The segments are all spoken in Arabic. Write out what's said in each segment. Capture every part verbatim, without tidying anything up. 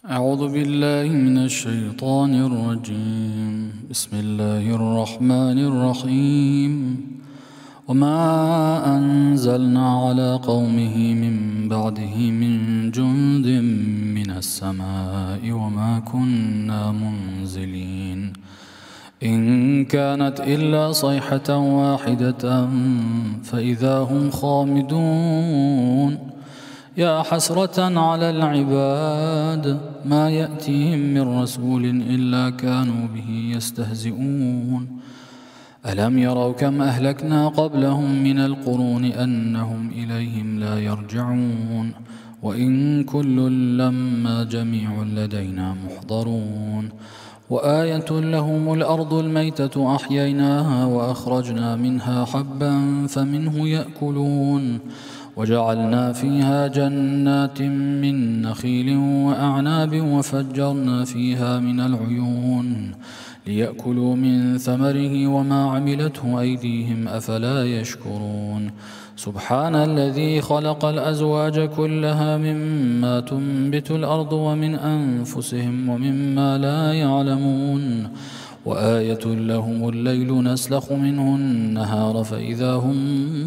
أعوذ بالله من الشيطان الرجيم. بسم الله الرحمن الرحيم. وما أنزلنا على قومه من بعده من جند من السماء وما كنا منزلين إن كانت إلا صيحة واحدة فإذا هم خامدون. يا حسرة على العباد ما يأتيهم من رسول إلا كانوا به يستهزئون. ألم يروا كم أهلكنا قبلهم من القرون أنهم إليهم لا يرجعون وإن كل لما جميع لدينا محضرون. وآية لهم الأرض الميتة أحييناها وأخرجنا منها حبا فمنه يأكلون وجعلنا فيها جنات من نخيل وأعناب وفجرنا فيها من العيون ليأكلوا من ثمره وما عملته أيديهم أفلا يشكرون. سبحان الذي خلق الأزواج كلها مما تنبت الأرض ومن أنفسهم ومما لا يعلمون. وآية لهم الليل نسلخ منه النهار فإذا هم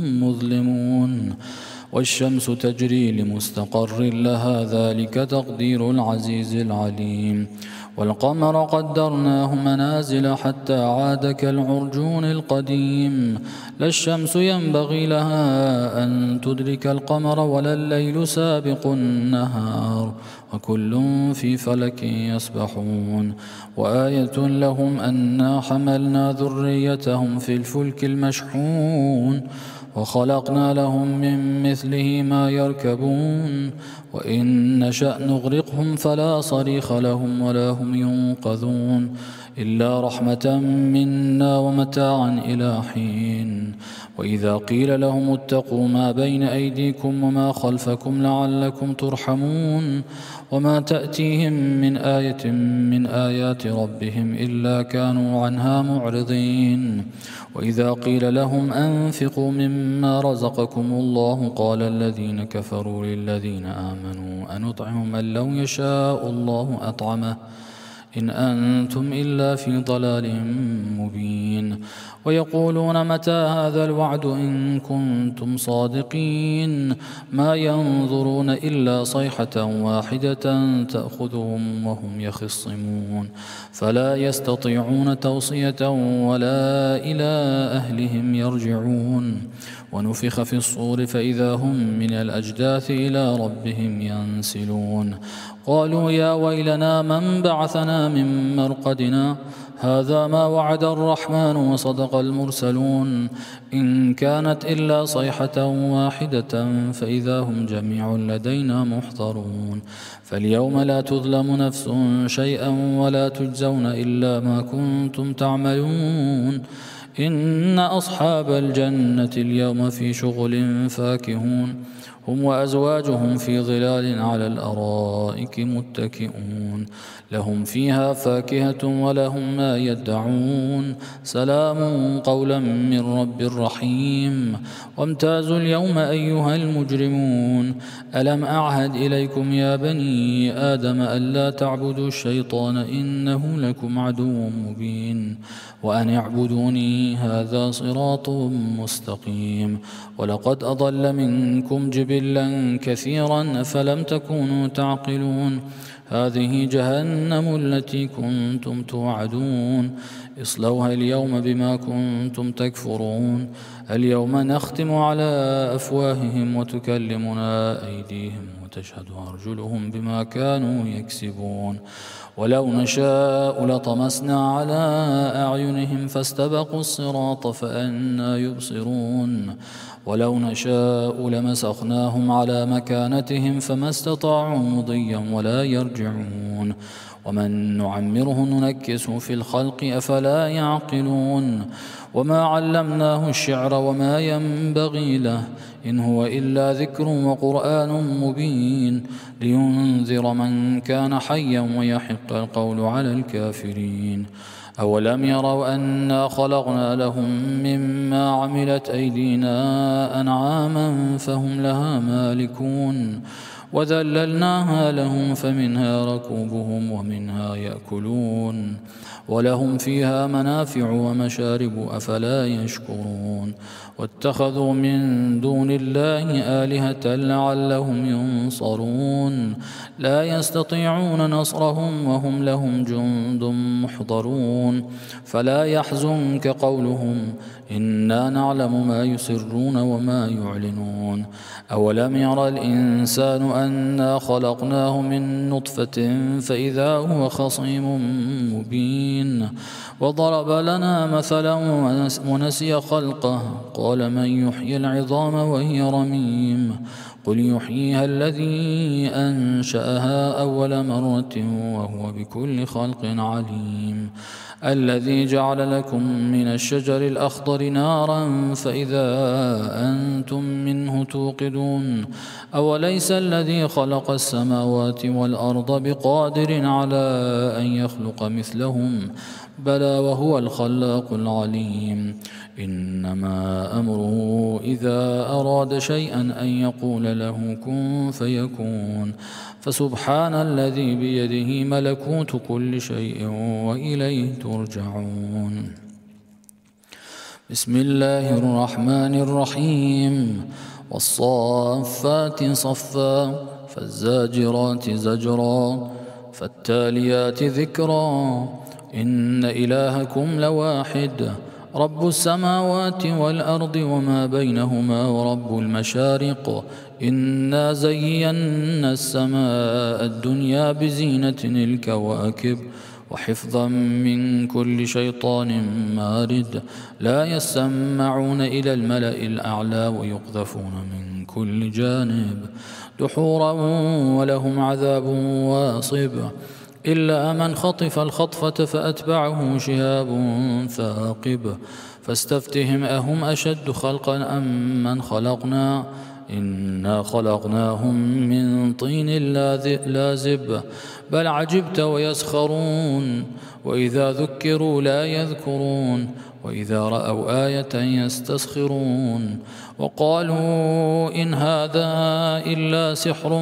مظلمون. والشمس تجري لمستقر لها ذلك تقدير العزيز العليم. والقمر قدرناه منازل حتى عاد كالعرجون القديم. لا الشمس ينبغي لها أن تدرك القمر ولا الليل سابق النهار وكل في فلك يسبحون. وآية لهم أنا حملنا ذريتهم في الفلك المشحون وخلقنا لهم من مثله ما يركبون وإن نشأ نغرقهم فلا صريخ لهم ولا هم ينقذون إلا رحمة منا ومتاعا إلى حين. وإذا قيل لهم اتقوا ما بين أيديكم وما خلفكم لعلكم ترحمون وما تأتيهم من آية من آيات ربهم إلا كانوا عنها معرضين. وإذا قيل لهم أنفقوا مما رزقكم الله قال الذين كفروا للذين آمنوا أنطعم من لو يشاء الله أطعمه إن أنتم إلا في ضلال مبين. ويقولون متى هذا الوعد إن كنتم صادقين ما ينظرون إلا صيحة واحدة تأخذهم وهم يخصمون فلا يستطيعون توصية ولا إلى أهلهم يرجعون. ونفخ في الصور فإذا هم من الأجداث إلى ربهم ينسلون. قالوا يا ويلنا من بعثنا من مرقدنا هذا ما وعد الرحمن وصدق المرسلون إن كانت إلا صيحة واحدة فإذا هم جميع لدينا محضرون. فاليوم لا تظلم نفس شيئا ولا تجزون إلا ما كنتم تعملون. إن أصحاب الجنة اليوم في شغل فاكهون هم وأزواجهم في ظلال على الأرائك متكئون لهم فيها فاكهة ولهم ما يدعون سلام قولا من رب رحيم. وامتازوا اليوم أيها المجرمون ألم أعهد إليكم يا بني آدم ألا تعبدوا الشيطان إنه لكم عدو مبين وأن اعبدوني هذا صراط مستقيم. ولقد أضل منكم جبلا كثيرا فلم تكونوا تعقلون. هذه جهنم التي كنتم توعدون اصلوها اليوم بما كنتم تكفرون. اليوم نختم على أفواههم وتكلمنا أيديهم وتشهد أرجلهم بما كانوا يكسبون. ولو نشاء لطمسنا على أعينهم فاستبقوا الصراط فأنى يبصرون. ولو نشاء لمسخناهم على مكانتهم فما استطاعوا مضيا ولا يرجعون. ومن نعمره ننكسه في الخلق أفلا يعقلون. وما علمناه الشعر وما ينبغي له إن هو إلا ذكر وقرآن مبين لينذر من كان حيا ويحق القول على الكافرين. أولم يروا أنا خلقنا لهم مما عملت أيدينا أنعاما فهم لها مالكون وذللناها لهم فمنها ركوبهم ومنها يأكلون ولهم فيها منافع ومشارب أفلا يشكرون واتخذوا من دون الله آلهة لعلهم ينصرون لا يستطيعون نصرهم وهم لهم جند محضرون فلا يحزنك قولهم إنا نعلم ما يسرون وما يعلنون أولم يرى الإنسان أنا خلقناه من نطفة فإذا هو خصيم مبين وضرب لنا مثلا ونسي خلقه قال من يحيي العظام وهي رميم قل يحييها الذي أنشأها أول مرة وهو بكل خلق عليم الذي جعل لكم من الشجر الأخضر نارا فإذا أنتم منه توقدون أوليس الذي خلق السماوات والأرض بقادر على أن يخلق مثلهم بلى وهو الخلاق العليم إنما أمره إذا أراد شيئا أن يقول له كن فيكون فسبحان الذي بيده ملكوت كل شيء وإليه ترجعون بسم الله الرحمن الرحيم والصافات صفا فالزاجرات زجرا فالتاليات ذكرا إن إلهكم لواحد رب السماوات والأرض وما بينهما ورب المشارق إنا زينا السماء الدنيا بزينة الكواكب وحفظا من كل شيطان مارد لا يسمعون إلى الملأ الأعلى ويقذفون من كل جانب دحورا ولهم عذاب واصب إلا من خطف الخطفة فأتبعه شهاب ثاقب فاستفتهم أهم أشد خلقا أم من خلقنا إنا خلقناهم من طين لازب بل عجبت ويسخرون وإذا ذكروا لا يذكرون وإذا رأوا آية يستسخرون وقالوا إن هذا إلا سحر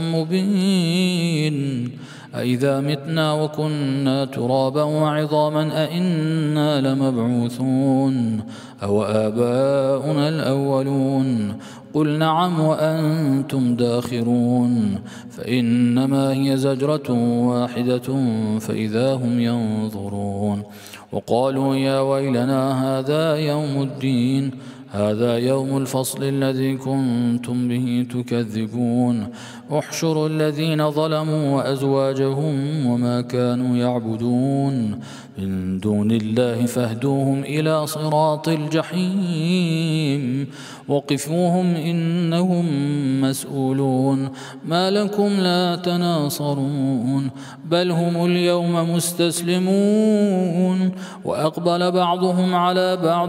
مبين أإذا متنا وكنا ترابا وعظاما أإنا لمبعوثون أو آباؤنا الأولون قل نعم وأنتم داخرون فإنما هي زجرة واحدة فإذا هم ينظرون وقالوا يا ويلنا هذا يوم الدين هذا يوم الفصل الذي كنتم به تكذبون احشروا الذين ظلموا وأزواجهم وما كانوا يعبدون من دون الله فاهدوهم إلى صراط الجحيم وقفوهم إنهم مسؤولون ما لكم لا تناصرون بل هم اليوم مستسلمون وأقبل بعضهم على بعض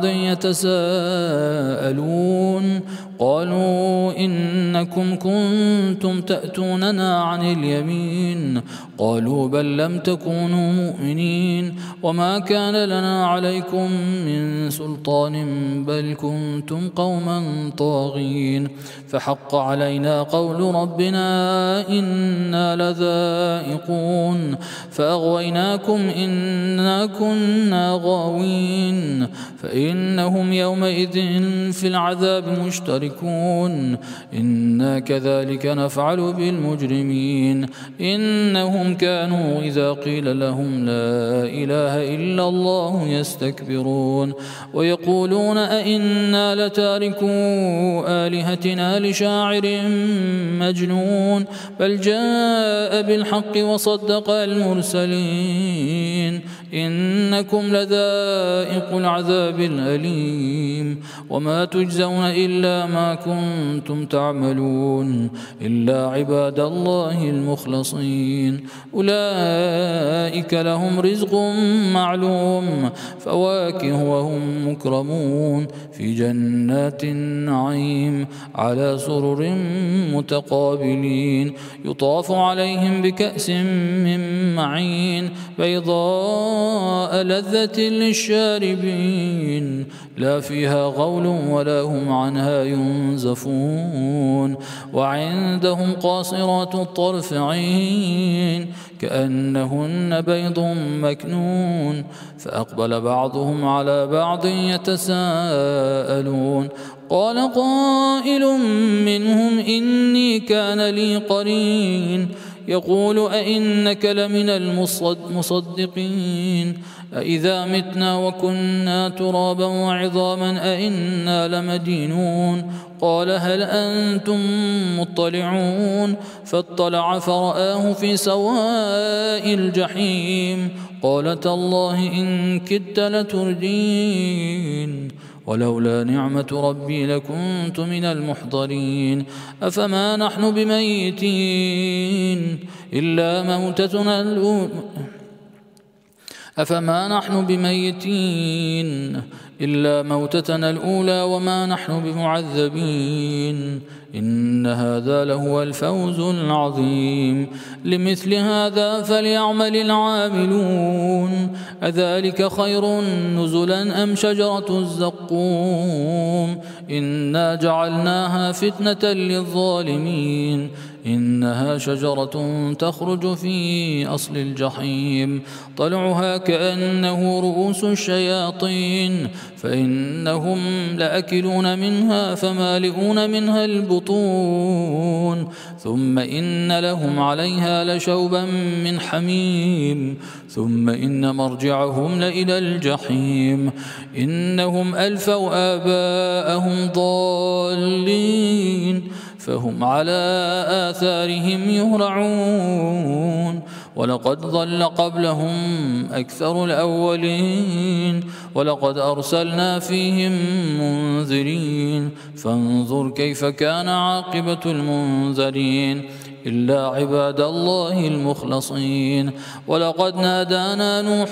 يتساءلون قالوا إنكم كنتم تأتوننا عن اليمين قالوا بل لم تكونوا مؤمنين وما كان لنا عليكم من سلطان بل كنتم قوما طاغين فحق علينا قول ربنا إنا لذائقون فأغويناكم إنا كنا غاوين فإنهم يومئذ في العذاب مشتركون إنا كذلك نفعل بالمجرمين إنهم كانوا إذا قيل لهم لا إله إلا الله يستكبرون ويقولون أئنا لتاركو آلهتنا لشاعر مجنون بل جاء بالحق وصدق المرسلين إنكم لذائق العذاب الأليم وما تجزون إلا ما كنتم تعملون إلا عباد الله المخلصين أولئك لهم رزق معلوم فواكه وهم مكرمون في جنات النعيم على سرر متقابلين يطاف عليهم بكأس من معين بيضاء بيضاء لذة للشاربين لا فيها غول ولا هم عنها ينزفون وعندهم قاصرات الطرف عين كأنهن بيض مكنون فأقبل بعضهم على بعض يتساءلون قال قائل منهم إني كان لي قرين يقول أئنك لمن المصدقين أئذا متنا وكنا ترابا وعظاما أئنا لمدينون قال هل أنتم مطلعون فاطلع فرآه في سواء الجحيم قال تالله إن كدت لتردين ولولا نعمة ربي لكنت من المحضرين أفما نحن بميتين إلا موتتنا الأولى أفما نحن بميتين إلا موتتنا الأولى وما نحن بمعذبين إن هذا لهو الفوز العظيم لمثل هذا فليعمل العاملون أذلك خير نزلا أم شجرة الزقوم إنا جعلناها فتنة للظالمين إنها شجرة تخرج في أصل الجحيم طلعها كأنه رؤوس الشياطين فإنهم لأكلون منها فمالئون منها البطون ثم إن لهم عليها لشوبا من حميم ثم إن مرجعهم لإلى الجحيم إنهم ألفوا آباءهم ضالين فهم على آثارهم يهرعون ولقد ضل قبلهم أكثر الأولين ولقد أرسلنا فيهم منذرين فانظر كيف كان عاقبة المنذرين إلا عباد الله المخلصين ولقد نادانا نوح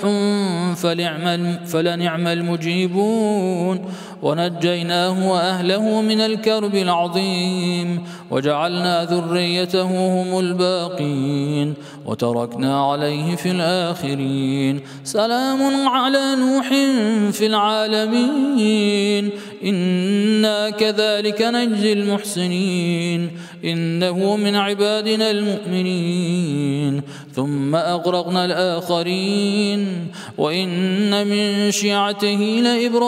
فلنعم المجيبون ونجيناه وأهله من الكرب العظيم وجعلنا ذريته هم الباقين وتركنا عليه في الآخرين سلام على نوح في العالمين إنا كذلك نجزي المحسنين إنه من عبادنا المؤمنين ثم أغرقنا الآخرين وإن من شيعته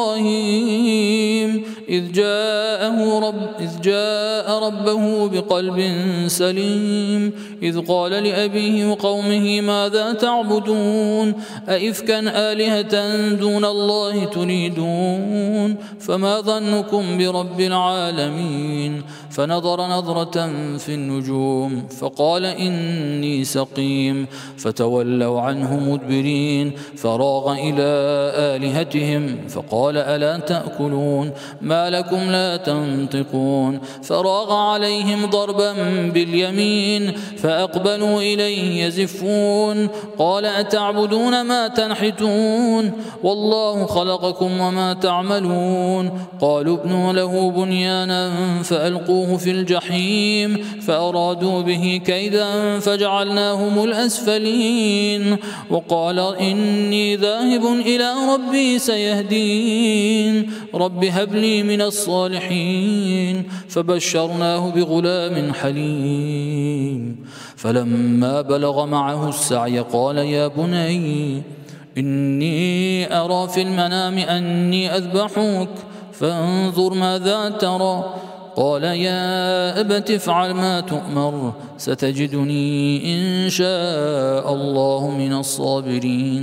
لإبراهيم إذ جاءه رب إذ جاء ربه بقلب سليم إذ قال لأبيه وقومه ماذا تعبدون أئفكا آلهة دون الله تريدون فما ظنكم برب العالمين فنظر نظرة في النجوم فقال إني سقيم فتولوا عنه مدبرين فراغ إلى آلهتهم فقال ألا تأكلون ما لكم لا تنطقون فراغ عليهم ضربا باليمين فأقبلوا إليه يزفون قال أتعبدون ما تنحتون والله خلقكم وما تعملون قالوا ابنوا له بنيانا فألقوه في الجحيم فأرادوا به كيدا فجعلناهم الأسفلين وقال إني ذاهب إلى ربي سيهدين رب هب لي من الصالحين فبشرناه بغلام حليم فلما بلغ معه السعي قال يا بني إني أرى في المنام أني أذبحك فانظر ماذا ترى قال يا أبت افعل ما تؤمر ستجدني إن شاء الله من الصابرين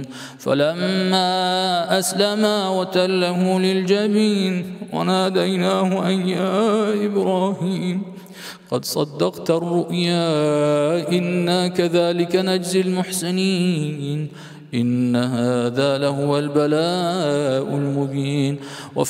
فلما أسلما وتله للجبين وناديناه أن يا إبراهيم قد صدقت الرؤيا إنا كذلك نجزي المحسنين إن هذا لهو البلاء المبين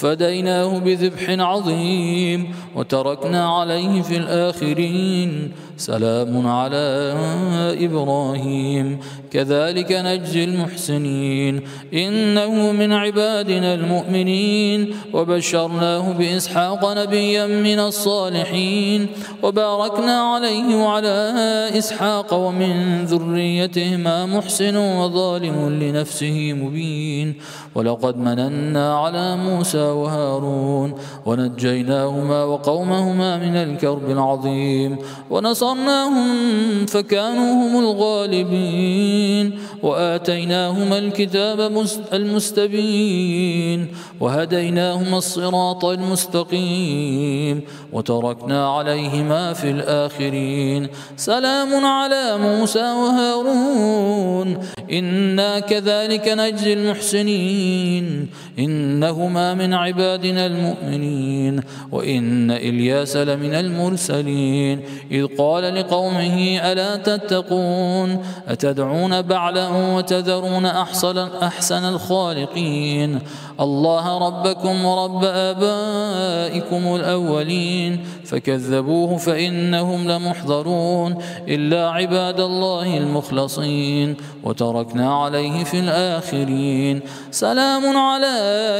وفديناه بذبح عظيم وتركنا عليه في الآخرين سلام على إبراهيم كذلك نجزي المحسنين إنه من عبادنا المؤمنين وبشرناه بإسحاق نبيا من الصالحين وباركنا عليه وعلى إسحاق ومن ذريتهما محسن وظالم لنفسه مبين ولقد مننا على موسى وهارون ونجيناهما وقومهما من الكرب العظيم ونصرناهم فكانوا هم الغالبين وآتيناهما الكتاب المستبين وهديناهما الصراط المستقيم وتركنا عليهما في الآخرين سلام على موسى وهارون إنا كذلك نجزي المحسنين إنهما من عبادنا المؤمنين وإن إلياس لمن المرسلين إذ قال لقومه ألا تتقون أتدعون بعلا وتذرون أحسن, أحسن الخالقين الله ربكم ورب آبائكم الأولين فكذبوه فإنهم لمحضرون إلا عباد الله المخلصين وتركنا عليه في الآخرين سلام على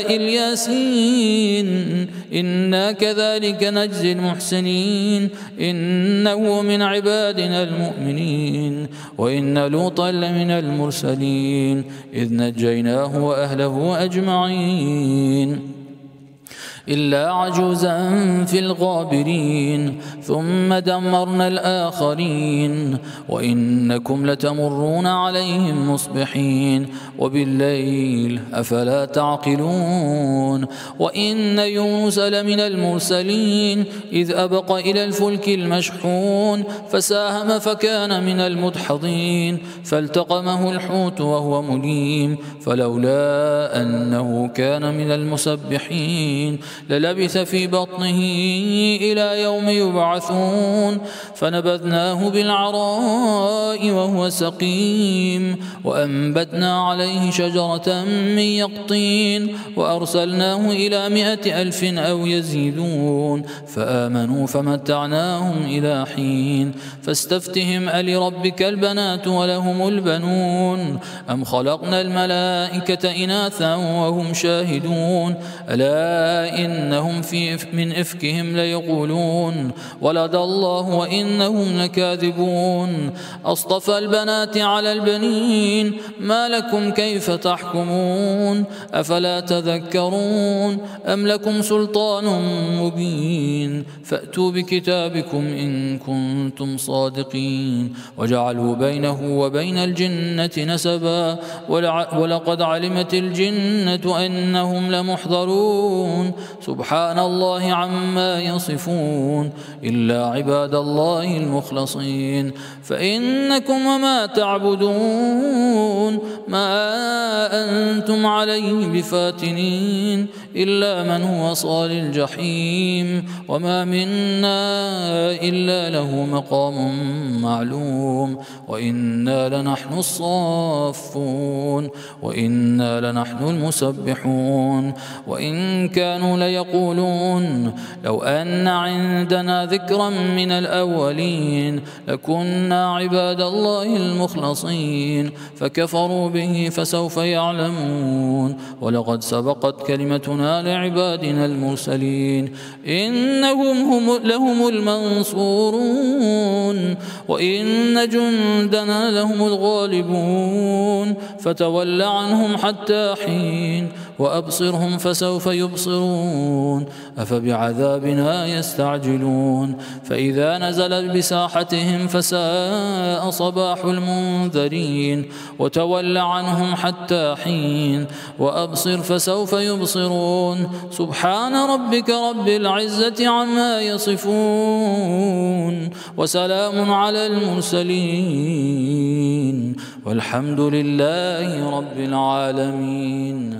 الياسين إنا كذلك نجزي المحسنين إنه من عبادنا المؤمنين وإن لوطا لمن المرسلين إذ نجيناه وأهله أجمعين إلا عجوزا في الغابرين ثم دمرنا الآخرين وإنكم لتمرون عليهم مصبحين وبالليل أفلا تعقلون وإن يونس لمن المرسلين إذ أبق إلى الفلك المشحون فساهم فكان من المدحضين فالتقمه الحوت وهو مليم فلولا أنه كان من المسبحين للبث في بطنه إلى يوم يبعثون فنبذناه بالعراء وهو سقيم وأنبتنا عليه شجرة من يقطين وأرسلناه إلى مائة ألف أو يزيدون فآمنوا فمتعناهم إلى حين فاستفتهم ألربك البنات ولهم البنون أم خلقنا الملائكة إناثا وهم شاهدون ألا إنهم في من إفكهم ليقولون ولد الله وإنهم لكاذبون أصطفى البنات على البنين ما لكم كيف تحكمون أفلا تذكرون أم لكم سلطان مبين فأتوا بكتابكم إن كنتم صادقين وجعلوا بينه وبين الجنة نسبا ولقد علمت الجنة أنهم لمحضرون سبحان الله عما يصفون إلا عباد الله المخلصين فإنكم وما تعبدون ما أنتم عليه بفاتنين إلا من هو صال الجحيم وما منا إلا له مقام معلوم وإنا لنحن الصافون وإنا لنحن المسبحون وإن كانوا ليقولون لو أن عندنا ذكرا من الأولين لكنا عباد الله المخلصين فكفروا به فسوف يعلمون ولقد سبقت كلمتنا لعبادنا المرسلين إنهم هم لهم المنصورون وإن جندنا لهم الغالبون فتول عنهم حتى حين وأبصرهم فسوف يبصرون أفبعذابنا يستعجلون فإذا نزل بساحتهم فساء صباح المنذرين وتول عنهم حتى حين وأبصر فسوف يبصرون سبحان ربك رب العزة عما يصفون وسلام على المرسلين والحمد لله رب العالمين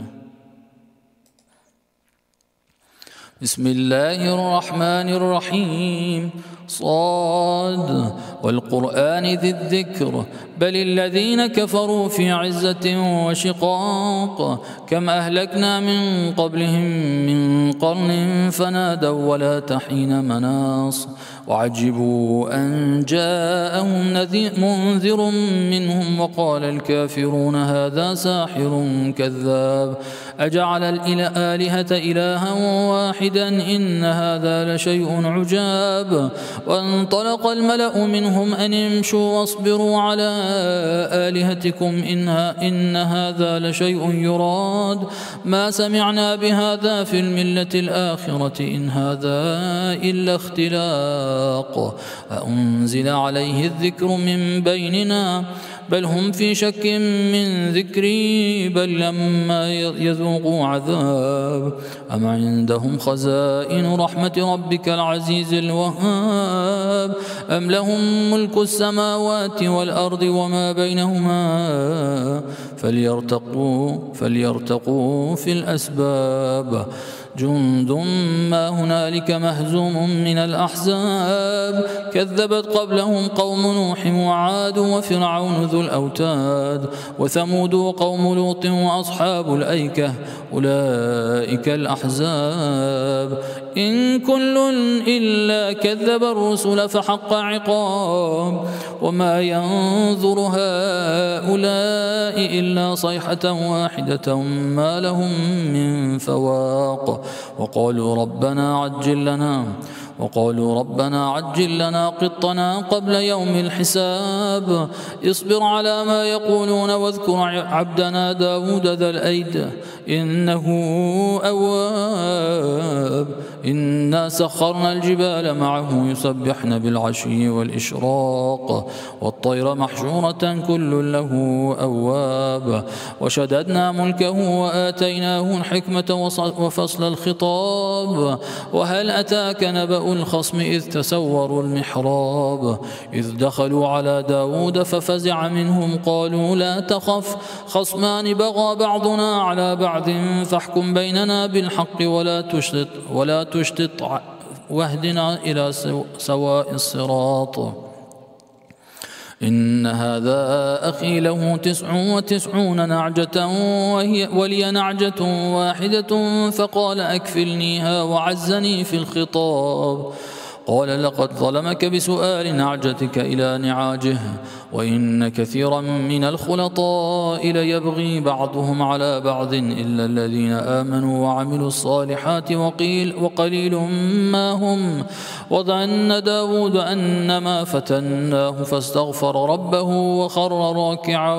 بسم الله الرحمن الرحيم صاد والقرآن ذي الذكر بل الذين كفروا في عزة وشقاق كم أهلكنا من قبلهم من قرن فنادوا ولا تحين مناص وعجبوا أن جاءهم منذر منهم وقال الكافرون هذا ساحر كذاب أجعل الآلهة إلها واحدا إن هذا لشيء عجاب وانطلق الملأ منهم أن امشوا واصبروا على آلهتكم إنها إن هذا لشيء يراد ما سمعنا بهذا في الملة الآخرة إن هذا إلا اختلاق أنزل عليه الذكر من بيننا بل هم في شك من ذكري بل لما يذوقوا عذاب أم عندهم خزائن رحمة ربك العزيز الوهاب أم لهم ملك السماوات والأرض وما بينهما فليرتقوا, فليرتقوا في الأسباب جند ما هنالك مهزوم من الأحزاب كذبت قبلهم قوم نوح وعاد وفرعون ذو الأوتاد وثمود وقوم لوط وأصحاب الأيكة أولئك الأحزاب إن كل إلا كذب الرسل فحق عقاب وما ينظر هؤلاء إلا صيحة واحدة ما لهم من فواق وقالوا ربنا عجل لنا وقالوا ربنا عجل لنا قطنا قبل يوم الحساب اصبر على ما يقولون واذكر عبدنا داود ذا الأيد إنه أواب إنا سخرنا الجبال معه يسبحن بالعشي والإشراق والطير محشورة كل له أواب وشددنا ملكه وآتيناه الحكمة وفصل الخطاب وهل أتاك نبأ الخصم إذ تسوروا المحراب إذ دخلوا على داود ففزع منهم قالوا لا تخف خصمان بغى بعضنا على بعض فاحكم بيننا بالحق ولا تشتت ولا تشتت واهدنا إلى سواء الصراط إن هذا أخي له تسع وتسعون نعجة وهي ولي نعجة واحدة فقال أكفلنيها وعزني في الخطاب قال لقد ظلمك بسؤال نعجتك إلى نعاجه وإن كثيرا من الخلطاء ليبغي بعضهم على بعض إلا الذين آمنوا وعملوا الصالحات وقيل وقليل ما هم وظن داود أنما فتناه فاستغفر ربه وخر راكعا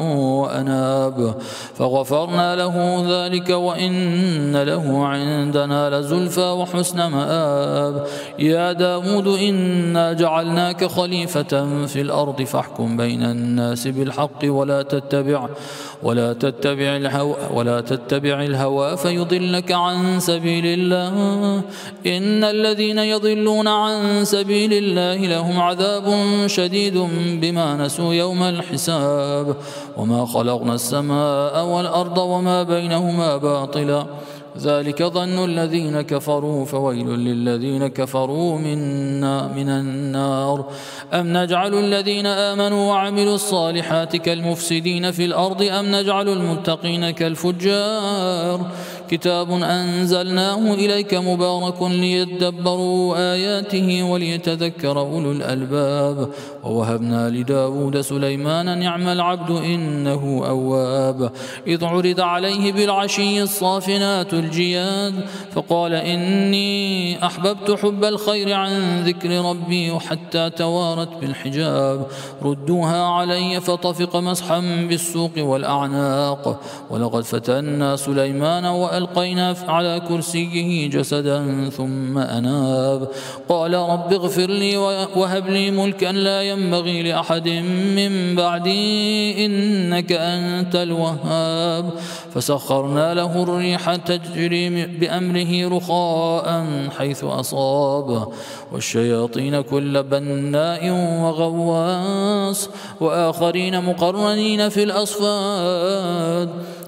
وأناب فغفرنا له ذلك وإن له عندنا لزلفى وحسن مآب يا داود إنا جعلناك خليفة في الأرض فاحكم بين الناس بالحق ولا تتبع ولا تتبع الهوى ولا تتبع الهوى فيضلك عن سبيل الله إن الذين يضلون عن سبيل الله لهم عذاب شديد بما نسوا يوم الحساب وما خلقنا السماء والأرض وما بينهما باطلا ذلك ظن الذين كفروا فويل للذين كفروا منا من النار أم نجعل الذين آمنوا وعملوا الصالحات كالمفسدين في الأرض أم نجعل المتقين كالفجار كتاب أنزلناه إليك مبارك ليدبروا آياته وليتذكر أولو الألباب ووهبنا لداود سليمان نعم العبد إنه أواب إذ عرض عليه بالعشي الصافنات الجياد فقال إني أحببت حب الخير عن ذكر ربي حتى توارت بالحجاب ردوها علي فطفق مسحا بالسوق والأعناق ولقد فتنا سليمان وألقينا على كرسيه جسدا ثم أناب قال رب اغفر لي وهب لي ملكا لا ينبغي لأحد من بعدي إنك أنت الوهاب فسخرنا له الريح تجري بأمره رخاء حيث أصاب والشياطين كل بناء وغواص وآخرين مقرنين في الأصفاد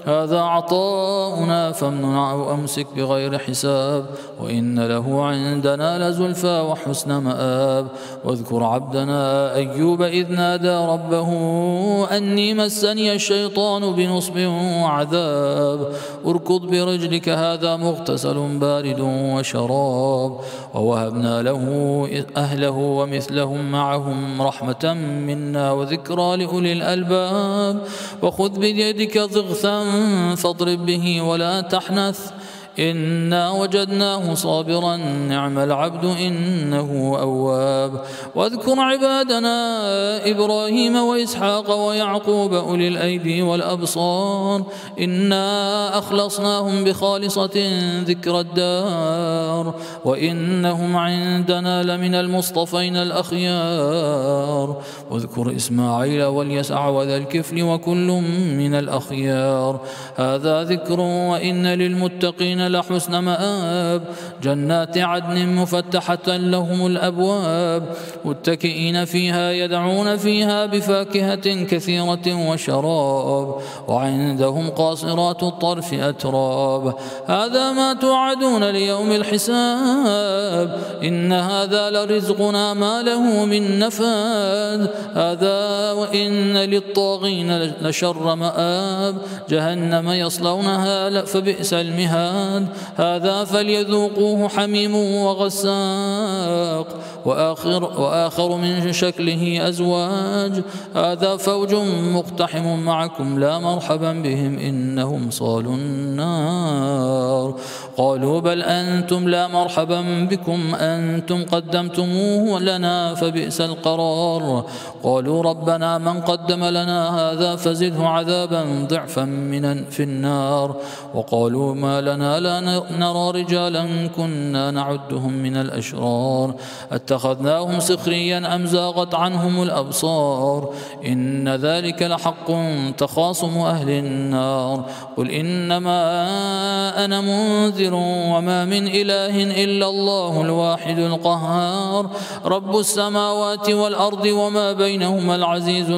هذا عطاؤنا فامنن أو أمسك بغير حساب وإن له عندنا لزلفى وحسن مآب واذكر عبدنا أيوب إذ نادى ربه أني مسني الشيطان بنصب وعذاب اركض برجلك هذا مغتسل بارد وشراب ووهبنا له أهله ومثلهم معهم رحمة منا وذكرى لأولي الألباب وخذ بيدك ضغثا فاضرب به ولا تحنث إنا وجدناه صابرا نعم العبد إنه أواب واذكر عبادنا إبراهيم وإسحاق ويعقوب أولي الأيدي والأبصار إنا أخلصناهم بخالصة ذكر الدار وإنهم عندنا لمن المصطفين الأخيار واذكر إسماعيل واليسع وذا الكفل وكل من الأخيار هذا ذكر وإن للمتقين لحسن مآب جنات عدن مفتحة لهم الأبواب متكئين فيها يدعون فيها بفاكهة كثيرة وشراب وعندهم قاصرات الطرف أتراب هذا ما توعدون ليوم الحساب إن هذا لرزقنا ما له من نفاد هذا وإن للطاغين لشر مآب جهنم يصلونها فبئس المهاد هذا فليذوقوه حميم وغساق وآخر, وآخر من شكله أزواج هذا فوج مقتحم معكم لا مرحبا بهم إنهم صالوا النار قالوا بل أنتم لا مرحبا بكم أنتم قدمتموه لنا فبئس القرار قالوا ربنا من قدم لنا هذا فزده عذابا ضعفا من في النار وقالوا ما لنا لا نرى رجالا كنا نعدهم من الأشرار اتخذناهم سخريا أم زاغت عنهم الأبصار إن ذلك لحق تخاصم أهل النار قل إنما أنا منذر وما من إله إلا الله الواحد القهار رب السماوات والأرض وما بينهما العزيز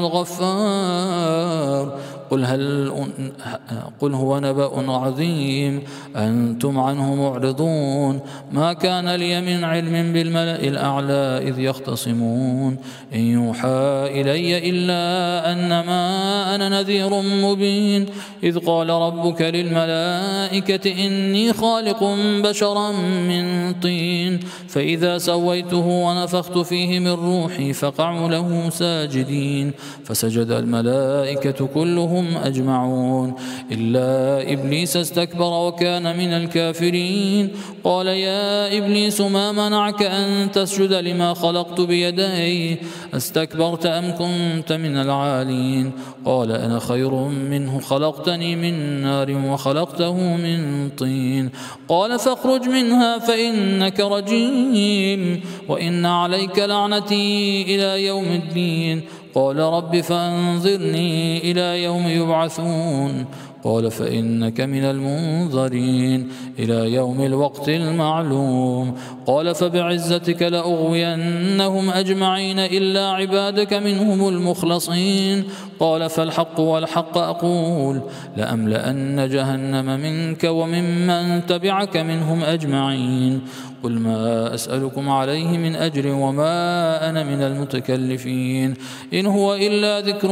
الغفار قل, هل قل هو نبأ عظيم أنتم عنه معرضون ما كان لي من علم بالملأ الأعلى إذ يختصمون إن يوحى إلي إلا أنما أنا نذير مبين إذ قال ربك للملائكة إني خالق بشرا من طين فإذا سويته ونفخت فيه من روحي فقعوا له ساجدين فسجد الملائكة كلهم أجمعون إلا إبليس استكبر وكان من الكافرين قال يا إبليس ما منعك أن تسجد لما خلقت بيدي استكبرت أم كنت من العالين قال أنا خير منه خلقتني من نار وخلقته من طين قال فاخرج منها فإنك رجيم وإن عليك لعنتي إلى يوم الدين قال رب فأنظرني إلى يوم يبعثون قال فإنك من المنظرين إلى يوم الوقت المعلوم قال فبعزتك لأغوينهم أجمعين إلا عبادك منهم المخلصين قال فالحق والحق أقول لأملأن جهنم منك وممن تبعك منهم أجمعين قل ما أسألكم عليه من أجر وما أنا من المتكلفين إن هو إلا ذكر,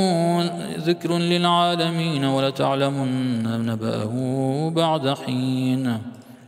ذكر للعالمين ولتعلمن نبأه بعد حين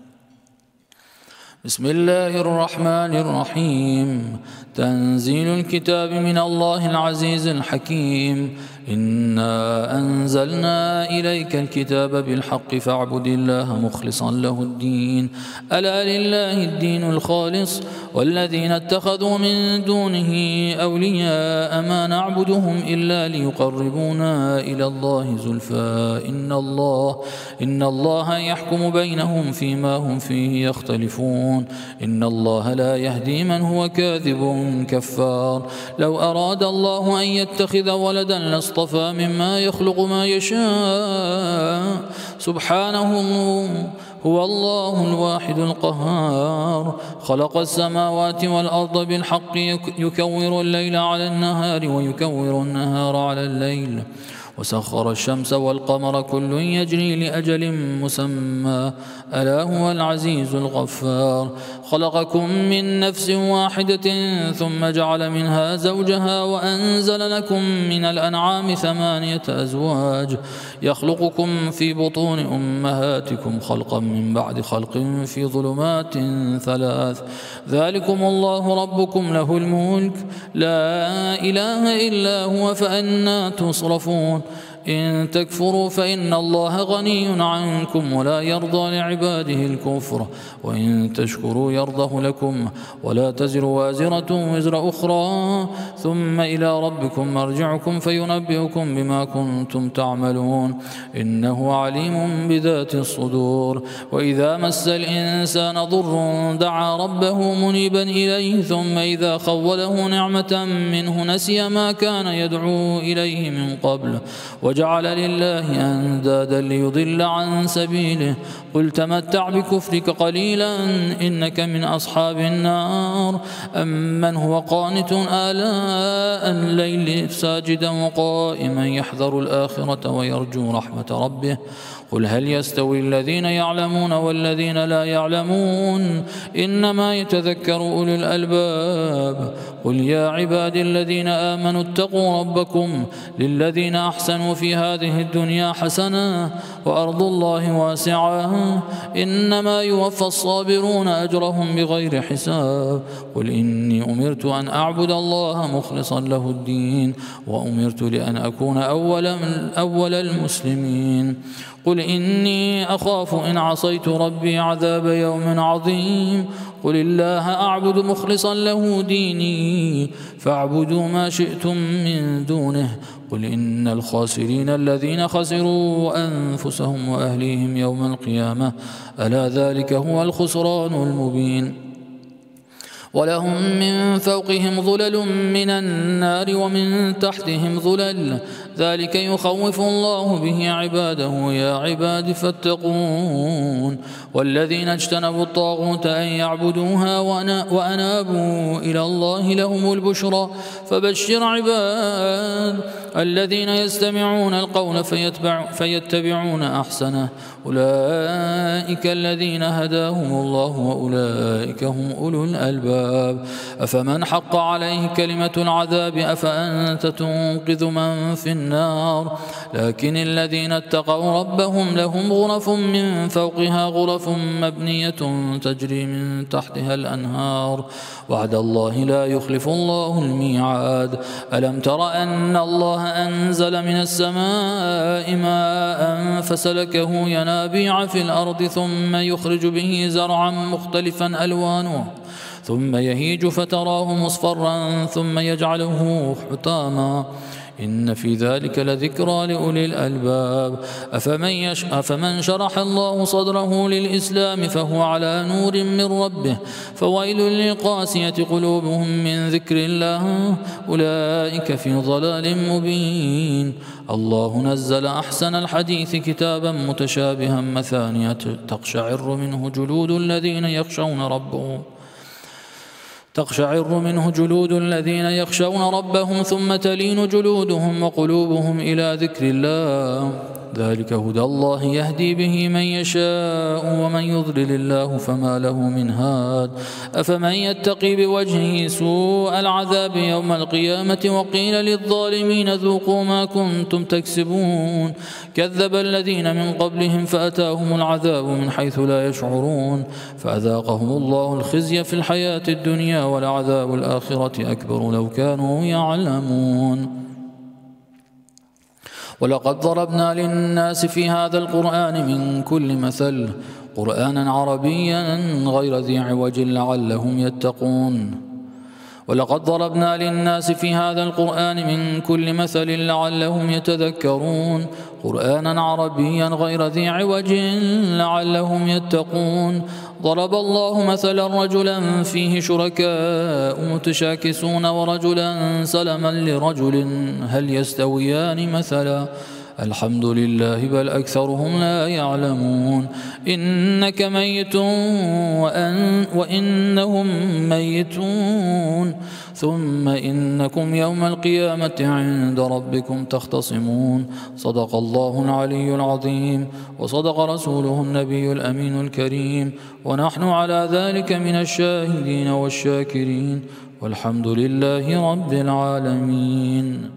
بسم الله الرحمن الرحيم تنزيل الكتاب من الله العزيز الحكيم إنا أنزلنا إليك الكتاب بالحق فاعبد الله مخلصا له الدين ألا لله الدين الخالص والذين اتخذوا من دونه أولياء ما نعبدهم إلا ليقربونا إلى الله زلفى إن الله, إن الله يحكم بينهم فيما هم فيه يختلفون إن الله لا يهدي من هو كاذب كفار لو أراد الله أن يتخذ ولدا لاصطفى مما يخلق ما يشاء سبحانه هو الله الواحد القهار خلق السماوات والأرض بالحق يكور الليل على النهار ويكور النهار على الليل وسخر الشمس والقمر كل يجري لأجل مسمى ألا هو العزيز الغفار خلقكم من نفس واحدة ثم جعل منها زوجها وأنزل لكم من الأنعام ثمانية أزواج يخلقكم في بطون أمهاتكم خلقا من بعد خلق في ظلمات ثلاث ذلكم الله ربكم له الملك لا إله إلا هو فأنى تصرفون إن تكفروا فإن الله غني عنكم ولا يرضى لعباده الكفر وإن تشكروا يرضه لكم ولا تزر وازرة وزر أخرى ثم إلى ربكم مرجعكم فينبئكم بما كنتم تعملون إنه عليم بذات الصدور وإذا مس الإنسان ضر دعا ربه منيبا إليه ثم إذا خوله نعمة منه نسي ما كان يدعو إليه من قبل وجعل لله أندادا ليضل عن سبيله قل تمتع بكفرك قليلا إنك من أصحاب النار أمن هو قانت آلاء الليل ساجدا وقائما يحذر الآخرة ويرجو رحمة ربه قل هل يستوي الذين يعلمون والذين لا يعلمون إنما يتذكر أولو الألباب قل يا عبادي الذين آمنوا اتقوا ربكم للذين أحسنوا في هذه الدنيا حسنة وأرض الله واسعة إنما يوفى الصابرون أجرهم بغير حساب قل إني أمرت أن أعبد الله مخلصا له الدين وأمرت لأن أكون أول, أول المسلمين قل إني أخاف إن عصيت ربي عذاب يوم عظيم قل الله أعبد مخلصا له ديني فاعبدوا ما شئتم من دونه قل إن الخاسرين الذين خسروا أنفسهم وأهليهم يوم القيامة ألا ذلك هو الخسران المبين ولهم من فوقهم ظلل من النار ومن تحتهم ظلل ذلك يخوف الله به عباده يا عباد فاتقون والذين اجتنبوا الطاغوت أن يعبدوها وأنابوا إلى الله لهم البشرى فبشر عباد الذين يستمعون القول فيتبع فيتبعون أحسنه أولئك الذين هداهم الله وأولئك هم أولو الألباب أفمن حق عليه كلمة العذاب أفأنت تنقذ من في النار لكن الذين اتقوا ربهم لهم غرف من فوقها غرف مبنية تجري من تحتها الأنهار وعد الله لا يخلف الله الميعاد ألم تر أن الله أنزل من السماء ماء فسلكه ينابيع في الأرض ثم يخرج به زرعا مختلفا ألوانه ثم يهيج فتراه مصفرا ثم يجعله حطاما إن في ذلك لذكرى لأولي الألباب أفمن, يش... أفمن شرح الله صدره للإسلام فهو على نور من ربه فويل للقاسية قلوبهم من ذكر الله أولئك في ضلال مبين الله نزل أحسن الحديث كتابا متشابها مثانية تقشعر منه جلود الذين يخشون ربهم تقشعر منه جلود الذين يخشون ربهم ثم تلين جلودهم وقلوبهم إلى ذكر الله ذلك هدى الله يهدي به من يشاء ومن يضلل الله فما له من هاد أفمن يتقي بوجهه سوء العذاب يوم القيامة وقيل للظالمين ذوقوا ما كنتم تكسبون كذب الذين من قبلهم فأتاهم العذاب من حيث لا يشعرون فأذاقهم الله الخزي في الحياة الدنيا ولعذاب الآخرة أكبر لو كانوا يعلمون ولقد ضربنا للناس في هذا القرآن من كل مثل قرآنا عربيا غير ذي عوج لعلهم يتقون ولقد ضربنا للناس في هذا القرآن من كل مثل لعلهم يتذكرون قرآنا عربيا غير ذي عوج لعلهم يتقون ضرب الله مثلا رجلا فيه شركاء متشاكسون ورجلا سلما لرجل هل يستويان مثلا الحمد لله بل أكثرهم لا يعلمون إنك ميت وأن وإنهم ميتون ثم إنكم يوم القيامة عند ربكم تختصمون صدق الله العلي العظيم وصدق رسوله النبي الأمين الكريم ونحن على ذلك من الشاهدين والشاكرين والحمد لله رب العالمين.